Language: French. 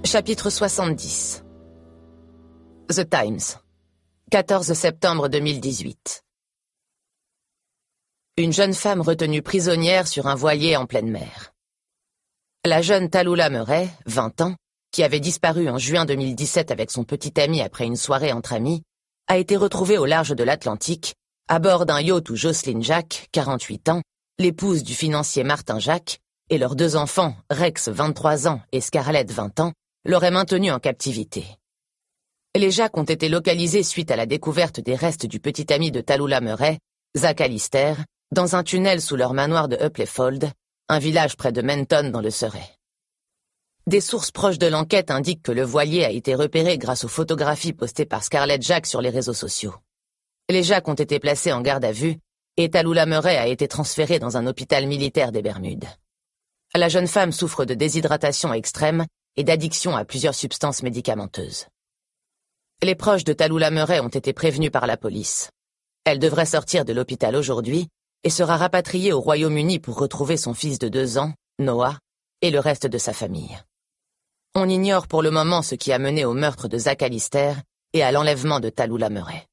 Chapitre 70. The Times. 14 septembre 2018. Une jeune femme retenue prisonnière sur un voilier en pleine mer. La jeune Tallulah Murray, 20 ans, qui avait disparu en juin 2017 avec son petit ami après une soirée entre amis, a été retrouvée au large de l'Atlantique, à bord d'un yacht où Jocelyn Jack, 48 ans, l'épouse du financier Martin Jack, et leurs 2 enfants, Rex, 23 ans, et Scarlett, 20 ans, l'auraient maintenue en captivité. Les Jack ont été localisés suite à la découverte des restes du petit ami de Tallulah Murray, Zach Allister, dans un tunnel sous leur manoir de Hupplefold, un village près de Menton dans le Surrey. Des sources proches de l'enquête indiquent que le voilier a été repéré grâce aux photographies postées par Scarlett Jack sur les réseaux sociaux. Les Jack ont été placés en garde à vue et Tallulah Murray a été transférée dans un hôpital militaire des Bermudes. La jeune femme souffre de déshydratation extrême et d'addiction à plusieurs substances médicamenteuses. Les proches de Tallulah Murray ont été prévenus par la police. Elle devrait sortir de l'hôpital aujourd'hui et sera rapatriée au Royaume-Uni pour retrouver son fils de 2 ans, Noah, et le reste de sa famille. On ignore pour le moment ce qui a mené au meurtre de Zach Allister et à l'enlèvement de Tallulah Murray.